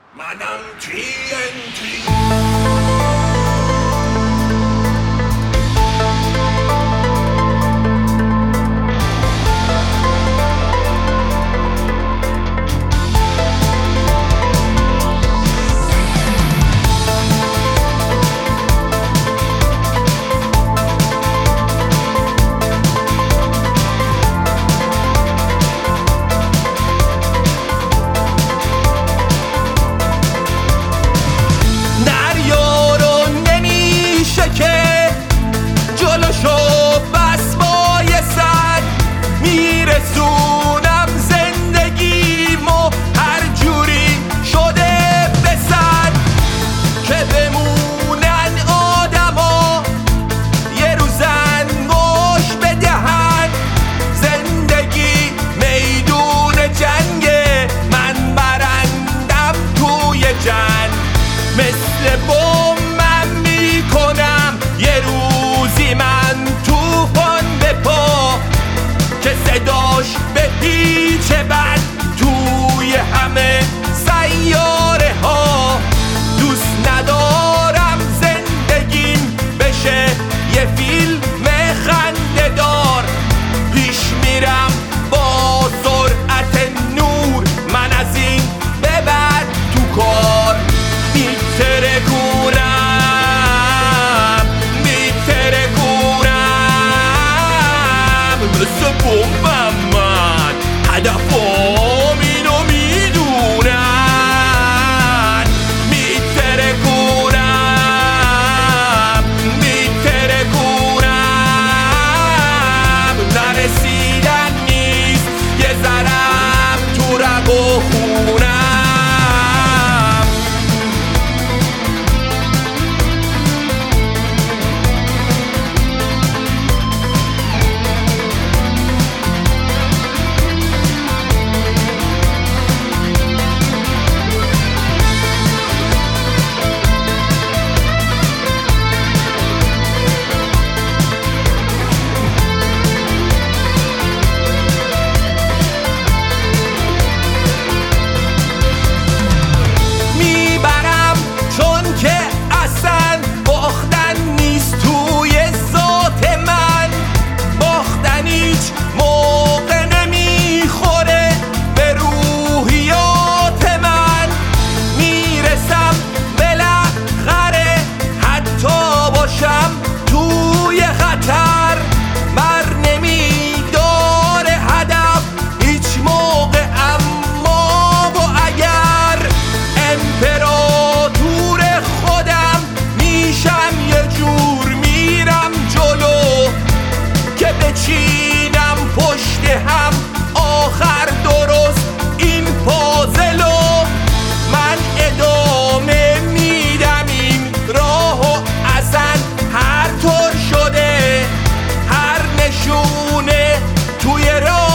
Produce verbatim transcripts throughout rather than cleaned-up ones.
منم تی ان تی. میرسونم زندگیمو هر جوری شده به سر که بمونن آدما یه روزن گوش بدهن. زندگی میدون جنگه، من برندم توی جنگ. مثل بومم میکنم یه روزی من توفان به پا که صداش به پیچ بد توی همه سیاره ها. دوست ندارم زندگیم بشه یه فیلم خنده دار. پیش میرم با سرعت نور، من از این به بعد تو کار میترکونم میترکونم مثل بومم. من هدفم اینو میدونن، میترکونم میترکونم. نرسیدن نیست یه ذرم تو رگ و خونم. چینم پشت هم آخر درست این پازلو. من ادامه میدم این راهو، اصلا هر طور شده هر نشونه توی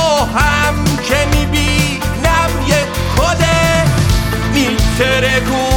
راهم که میبینم یه کده میترکون